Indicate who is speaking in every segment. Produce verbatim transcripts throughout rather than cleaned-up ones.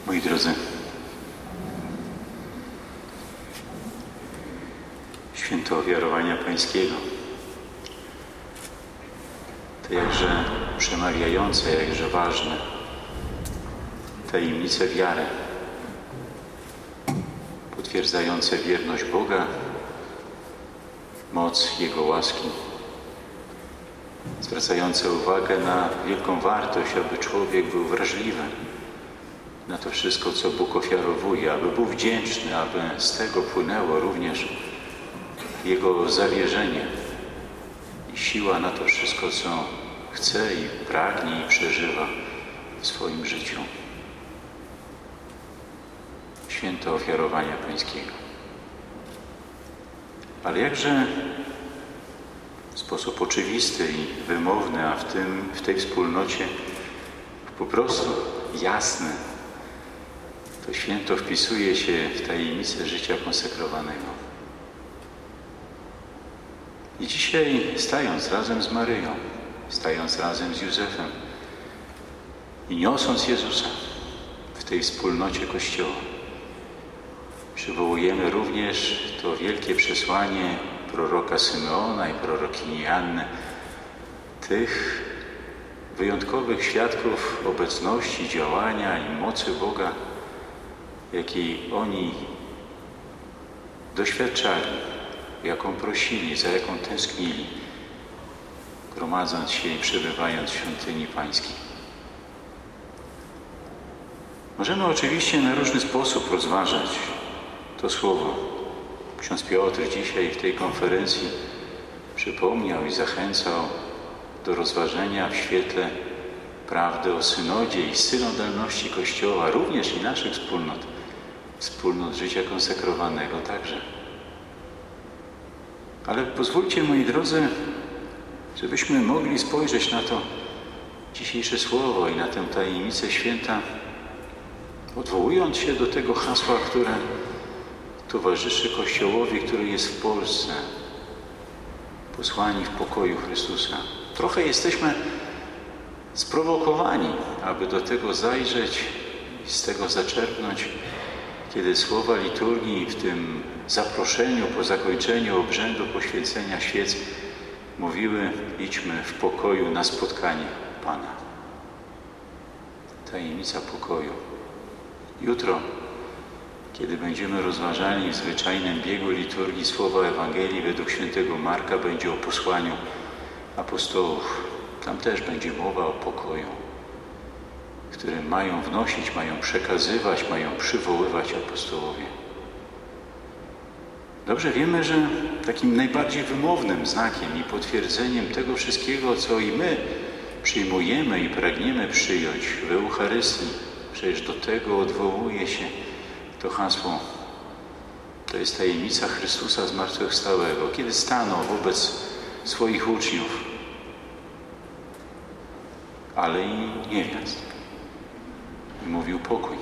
Speaker 1: Moi drodzy, święto ofiarowania Pańskiego to jakże przemawiające, jakże ważne tajemnice wiary, potwierdzające wierność Boga, moc Jego łaski, zwracające uwagę na wielką wartość, aby człowiek był wrażliwy na to wszystko, co Bóg ofiarowuje, aby był wdzięczny, aby z tego płynęło również Jego zawierzenie i siła na to wszystko, co chce i pragnie i przeżywa w swoim życiu. Święto ofiarowania Pańskiego. Ale jakże w sposób oczywisty i wymowny, a w tym, w tej wspólnocie po prostu jasny, to święto wpisuje się w tajemnicę życia konsekrowanego. I dzisiaj, stając razem z Maryją, stając razem z Józefem i niosąc Jezusa w tej wspólnocie Kościoła, przywołujemy również to wielkie przesłanie proroka Symeona i prorokini Janny, tych wyjątkowych świadków obecności, działania i mocy Boga, jakiej oni doświadczali, jaką prosili, za jaką tęsknili, gromadząc się i przebywając w świątyni Pańskiej. Możemy oczywiście na różny sposób rozważać to słowo. Ksiądz Piotr dzisiaj w tej konferencji przypomniał i zachęcał do rozważenia w świetle prawdy o synodzie i synodalności Kościoła, również i naszych wspólnot, wspólnot życia konsekrowanego także. Ale pozwólcie, moi drodzy, żebyśmy mogli spojrzeć na to dzisiejsze słowo i na tę tajemnicę święta, odwołując się do tego hasła, które towarzyszy Kościołowi, który jest w Polsce, posłani w pokoju Chrystusa. Trochę jesteśmy sprowokowani, aby do tego zajrzeć i z tego zaczerpnąć, kiedy słowa liturgii w tym zaproszeniu po zakończeniu obrzędu poświęcenia świec mówiły: idźmy w pokoju na spotkanie Pana. Tajemnica pokoju. Jutro, kiedy będziemy rozważali w zwyczajnym biegu liturgii słowa Ewangelii według świętego Marka, będzie o posłaniu apostołów. Tam też będzie mowa o pokoju, który mają wnosić, mają przekazywać, mają przywoływać apostołowie. Dobrze wiemy, że takim najbardziej wymownym znakiem i potwierdzeniem tego wszystkiego, co i my przyjmujemy i pragniemy przyjąć w Eucharystii, przecież do tego odwołuje się to hasło, to jest tajemnica Chrystusa zmartwychwstałego, kiedy stanął wobec swoich uczniów, ale i niewiast, i mówił pokój.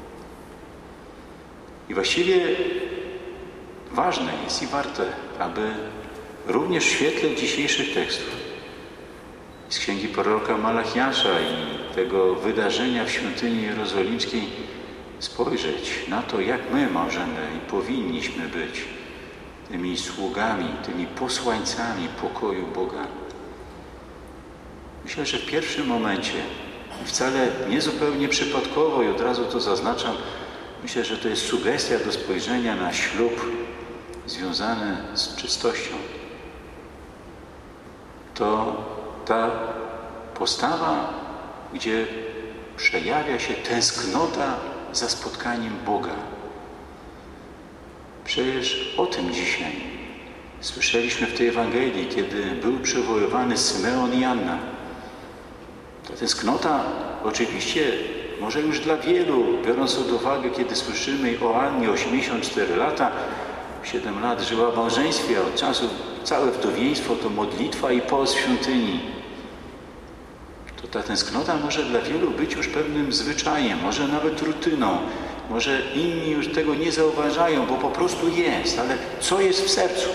Speaker 1: I właściwie ważne jest i warte, aby również w świetle dzisiejszych tekstów z księgi proroka Malachiasza i tego wydarzenia w świątyni jerozolimskiej spojrzeć na to, jak my możemy i powinniśmy być tymi sługami, tymi posłańcami pokoju Boga. Myślę, że w pierwszym momencie, wcale niezupełnie przypadkowo i od razu to zaznaczam, myślę, że to jest sugestia do spojrzenia na ślub związany z czystością. To ta postawa, gdzie przejawia się tęsknota za spotkaniem Boga. Przecież o tym dzisiaj słyszeliśmy w tej Ewangelii, kiedy był przywoływany Symeon i Janna. Ta tęsknota oczywiście może już dla wielu, biorąc pod uwagę, kiedy słyszymy o Annie, osiemdziesiąt cztery lata, siedem lat żyła w małżeństwie, od czasu całe wdowieństwo to modlitwa i post w świątyni. To ta tęsknota może dla wielu być już pewnym zwyczajem, może nawet rutyną. Może inni już tego nie zauważają, bo po prostu jest, ale co jest w sercu?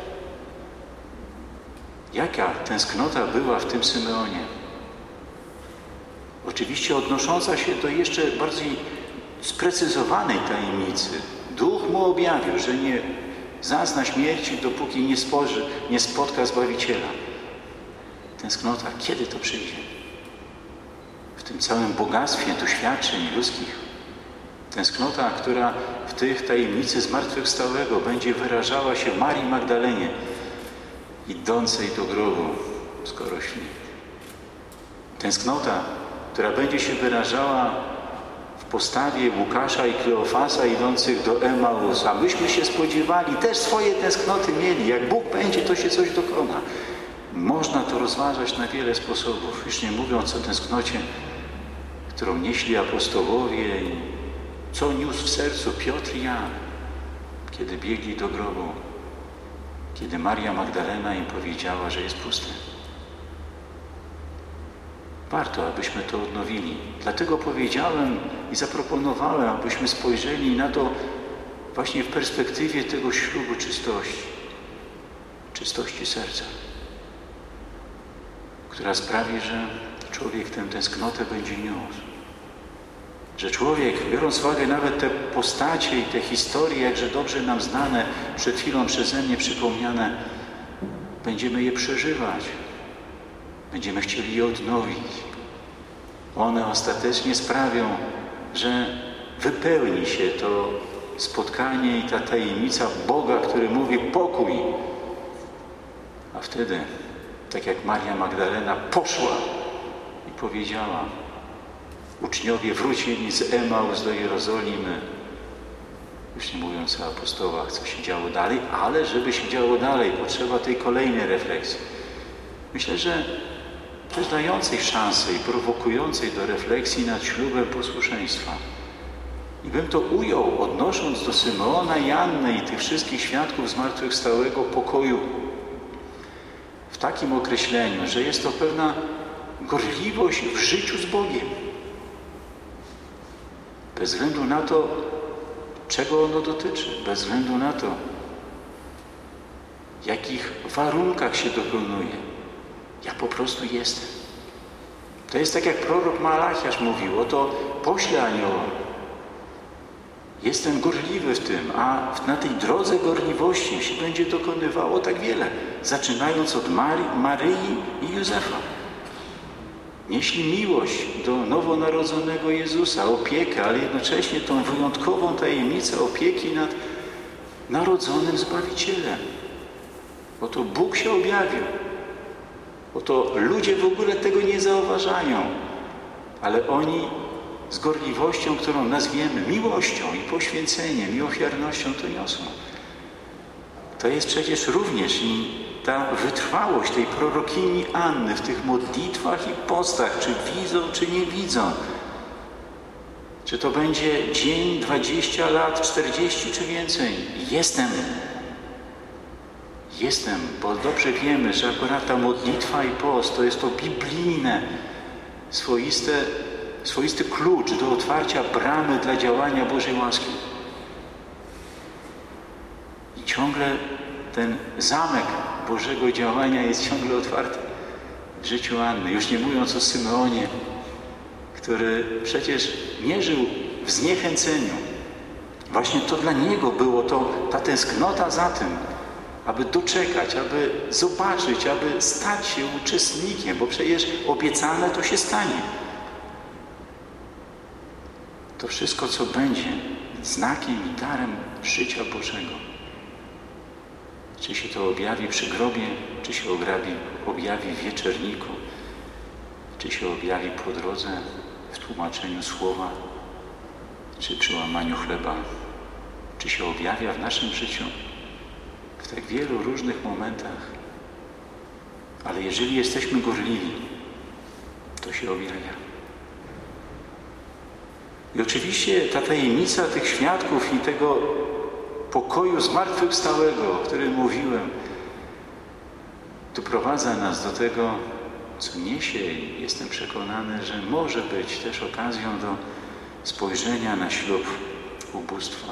Speaker 1: Jaka tęsknota była w tym Symeonie? Oczywiście odnosząca się do jeszcze bardziej sprecyzowanej tajemnicy. Duch mu objawił, że nie zazna śmierci, dopóki nie, spoży, nie spotka Zbawiciela. Tęsknota, kiedy to przyjdzie? W tym całym bogactwie doświadczeń ludzkich. Tęsknota, która w tych tajemnicy zmartwychwstałego będzie wyrażała się w Marii Magdalenie, idącej do grobu, skoro śni. Tęsknota, która będzie się wyrażała w postawie Łukasza i Kleofasa idących do Emaus, a myśmy się spodziewali, też swoje tęsknoty mieli. Jak Bóg będzie, to się coś dokona. Można to rozważać na wiele sposobów, już nie mówiąc o tęsknocie, którą nieśli apostołowie i co niósł w sercu Piotr i Jan, kiedy biegli do grobu, kiedy Maria Magdalena im powiedziała, że jest pusty. Warto, abyśmy to odnowili. Dlatego powiedziałem i zaproponowałem, abyśmy spojrzeli na to właśnie w perspektywie tego ślubu czystości, czystości serca, która sprawi, że człowiek tę tęsknotę będzie niósł. Że człowiek, biorąc uwagę nawet te postacie i te historie, jakże dobrze nam znane, przed chwilą przeze mnie przypomniane, będziemy je przeżywać. Będziemy chcieli je odnowić. One ostatecznie sprawią, że wypełni się to spotkanie i ta tajemnica Boga, który mówi pokój. A wtedy, tak jak Maria Magdalena poszła i powiedziała, uczniowie wrócili z Emaus do Jerozolimy, już nie mówiąc o apostołach, co się działo dalej, ale żeby się działo dalej, potrzeba tej kolejnej refleksji. Myślę, że też dającej szansę i prowokującej do refleksji nad ślubem posłuszeństwa. I bym to ujął, odnosząc do Symeona i Anny i tych wszystkich świadków zmartwychwstałego pokoju w takim określeniu, że jest to pewna gorliwość w życiu z Bogiem. Bez względu na to, czego ono dotyczy, bez względu na to, w jakich warunkach się dokonuje. Ja po prostu jestem. To jest tak, jak prorok Malachiasz mówił, oto poślę anioła. Jestem gorliwy w tym, a na tej drodze gorliwości się będzie dokonywało tak wiele. Zaczynając od Marii, Maryi i Józefa. Nieśli miłość do nowonarodzonego Jezusa, opiekę, ale jednocześnie tą wyjątkową tajemnicę opieki nad narodzonym Zbawicielem. Oto Bóg się objawił. Oto ludzie w ogóle tego nie zauważają, ale oni z gorliwością, którą nazwiemy miłością i poświęceniem i ofiarnością to niosą. To jest przecież również i ta wytrwałość tej prorokini Anny w tych modlitwach i postach, czy widzą, czy nie widzą. Czy to będzie dzień, dwadzieścia lat, czterdzieści czy więcej. Jestem. Jestem, bo dobrze wiemy, że akurat ta modlitwa i post to jest to biblijne, swoiste, swoisty klucz do otwarcia bramy dla działania Bożej łaski. I ciągle ten zamek Bożego działania jest ciągle otwarty w życiu Anny. Już nie mówiąc o Symeonie, który przecież nie żył w zniechęceniu. Właśnie to dla niego było to, ta tęsknota za tym, aby doczekać, aby zobaczyć, aby stać się uczestnikiem, bo przecież obiecane to się stanie. To wszystko, co będzie znakiem i darem życia Bożego. Czy się to objawi przy grobie, czy się objawi, objawi w wieczerniku, czy się objawi po drodze w tłumaczeniu słowa, czy przy łamaniu chleba, czy się objawia w naszym życiu w tak wielu różnych momentach. Ale jeżeli jesteśmy gorliwi, to się objawia. I oczywiście ta tajemnica tych świadków i tego pokoju zmartwychwstałego, o którym mówiłem, doprowadza nas do tego, co niesie, i jestem przekonany, że może być też okazją do spojrzenia na ślub ubóstwa,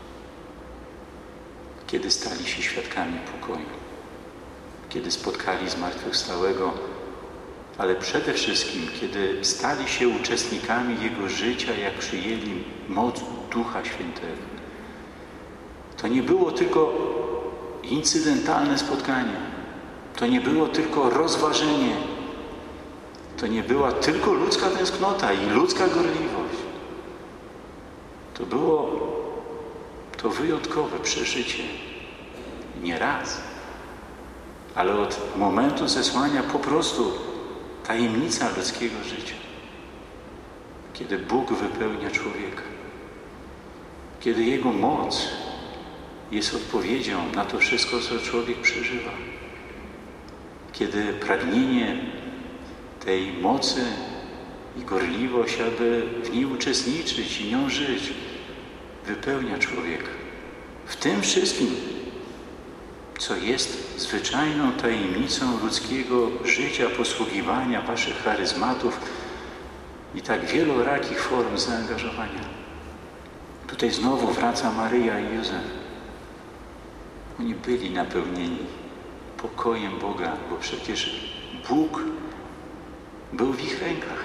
Speaker 1: kiedy stali się świadkami pokoju, kiedy spotkali zmartwychwstałego, ale przede wszystkim, kiedy stali się uczestnikami Jego życia, jak przyjęli moc Ducha Świętego. To nie było tylko incydentalne spotkanie, to nie było tylko rozważenie, to nie była tylko ludzka tęsknota i ludzka gorliwość. To było to wyjątkowe przeżycie. Nie raz, ale od momentu zesłania po prostu tajemnica ludzkiego życia. Kiedy Bóg wypełnia człowieka. Kiedy Jego moc jest odpowiedzią na to wszystko, co człowiek przeżywa. Kiedy pragnienie tej mocy i gorliwość, aby w niej uczestniczyć i nią żyć, wypełnia człowieka. W tym wszystkim, co jest zwyczajną tajemnicą ludzkiego życia, posługiwania, waszych charyzmatów i tak wielorakich form zaangażowania. Tutaj znowu wraca Maryja i Józef. Oni byli napełnieni pokojem Boga, bo przecież Bóg był w ich rękach.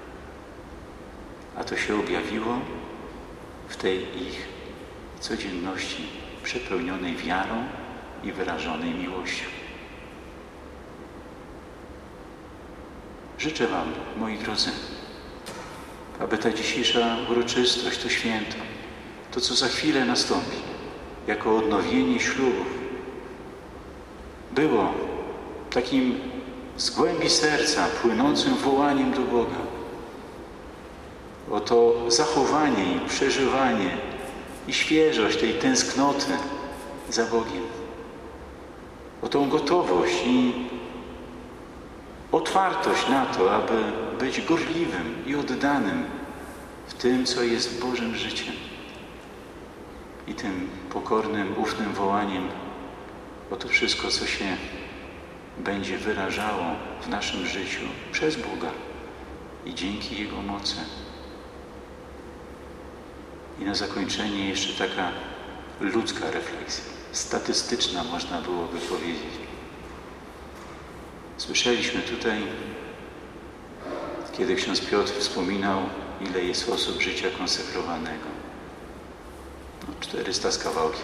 Speaker 1: A to się objawiło w tej ich codzienności przepełnionej wiarą i wyrażonej miłością. Życzę wam, moi drodzy, aby ta dzisiejsza uroczystość, to święto, to co za chwilę nastąpi, jako odnowienie ślubów, było takim z głębi serca płynącym wołaniem do Boga o to zachowanie i przeżywanie i świeżość tej tęsknoty za Bogiem, o tą gotowość i otwartość na to, aby być gorliwym i oddanym w tym, co jest Bożym życiem i tym pokornym, ufnym wołaniem o to wszystko, co się będzie wyrażało w naszym życiu przez Boga i dzięki Jego mocy. I na zakończenie jeszcze taka ludzka refleksja, statystyczna można byłoby powiedzieć. Słyszeliśmy tutaj, kiedy ksiądz Piotr wspominał, ile jest osób życia konsekrowanego. No, czterysta z kawałkiem.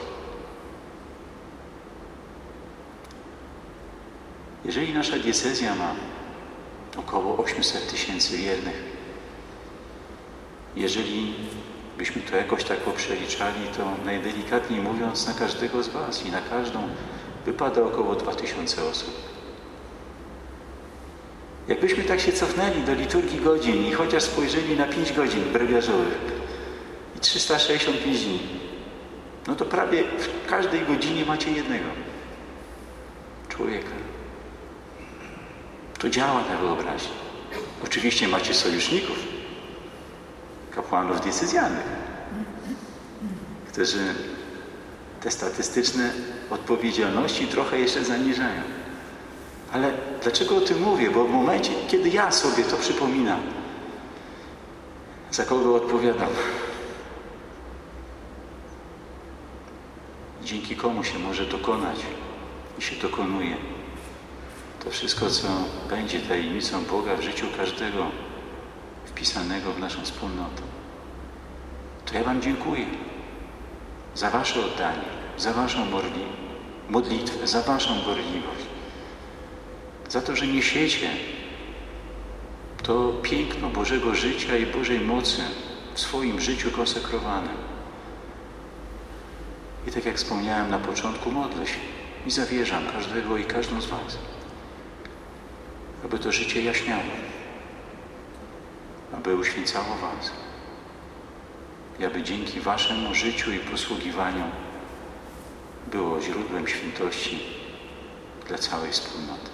Speaker 1: Jeżeli nasza diecezja ma około osiemset tysięcy wiernych, jeżeli byśmy to jakoś tak poprzeliczali, to najdelikatniej mówiąc na każdego z was i na każdą wypada około dwa tysiące osób. Jakbyśmy tak się cofnęli do liturgii godzin i chociaż spojrzeli na pięć godzin brewiarzowych i trzysta sześćdziesiąt pięć dni, no to prawie w każdej godzinie macie jednego człowieka. To działa na wyobraźnię. Oczywiście macie sojuszników, kapłanów diecezjalnych, którzy te statystyczne odpowiedzialności trochę jeszcze zaniżają. Ale dlaczego o tym mówię? Bo w momencie, kiedy ja sobie to przypominam, za kogo odpowiadam, dzięki komu się może dokonać i się dokonuje to wszystko, co będzie tajemnicą Boga w życiu każdego wpisanego w naszą wspólnotę, to ja wam dziękuję za wasze oddanie, za waszą modlitwę, za waszą gorliwość, za to, że niesiecie to piękno Bożego życia i Bożej mocy w swoim życiu konsekrowanym. I tak jak wspomniałem na początku, modlę się i zawierzam każdego i każdą z was, aby to życie jaśniało, aby uświęcało was i aby dzięki waszemu życiu i posługiwaniu było źródłem świętości dla całej wspólnoty.